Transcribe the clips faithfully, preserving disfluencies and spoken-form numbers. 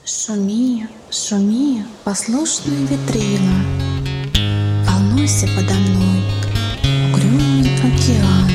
Шуми, шуми, послушная ветрила, волнуйся подо мной, угрюмый океан.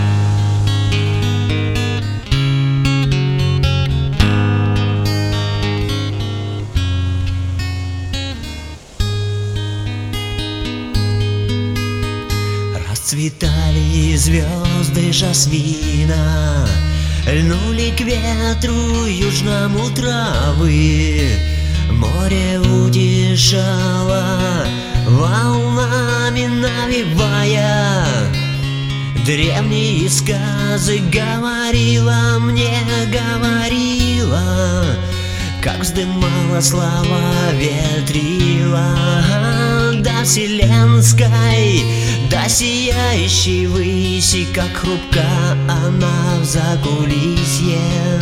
Расцветали звезды жасмина, льнули к ветру южному травы. Море утешало, волнами навевая. Древние сказы говорила мне, говорила, как вздымала слава ветрила до вселенской, до сияющей выси, как хрупка она в закулисье.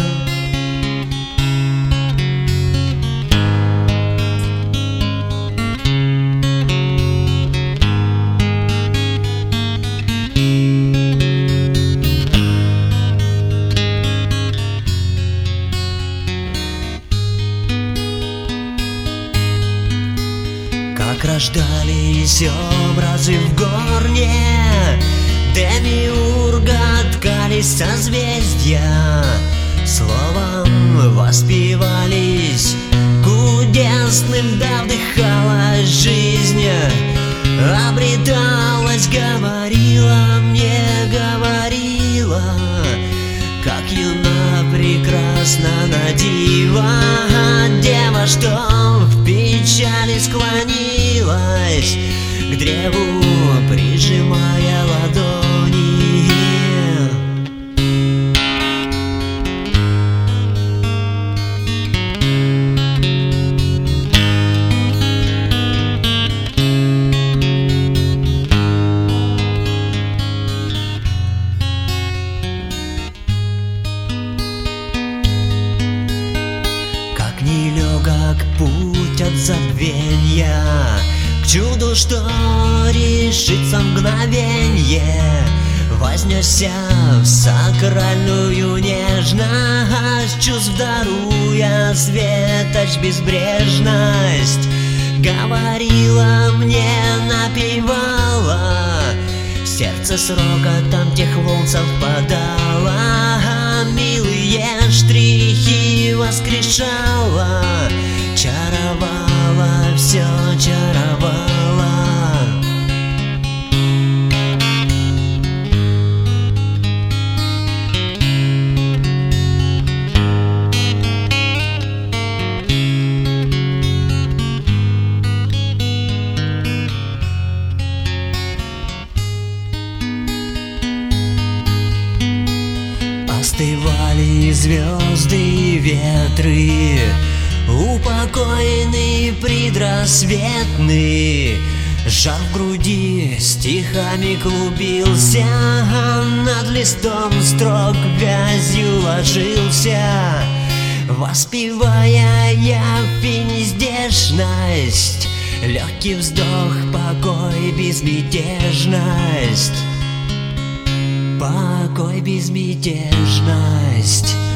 Как рождались образы в горне, демиурга ткались созвездия, словом воспевались кудесным, да вдыхалась жизнь, обреталась, говорила мне, говорила, как юна прекрасна на диво, дева, что в печали склонилась к древу, прижимая ладони. Как нелегок путь от забвенья к чуду, что решится мгновенье, вознесся в сакральную нежность, чувств даруя светоч безбрежность. Говорила мне, напевала, сердце с рокотом тех волн совпадало, милые штрихи воскрешала, чаровала, все чаровала. Остывали звезды и ветры, упокоенный предрассветный. Жар в груди стихами клубился, над листом строк вязью ложился, воспевая я нездешность, легкий вздох, покой, безмятежность. Покой, безмятежность.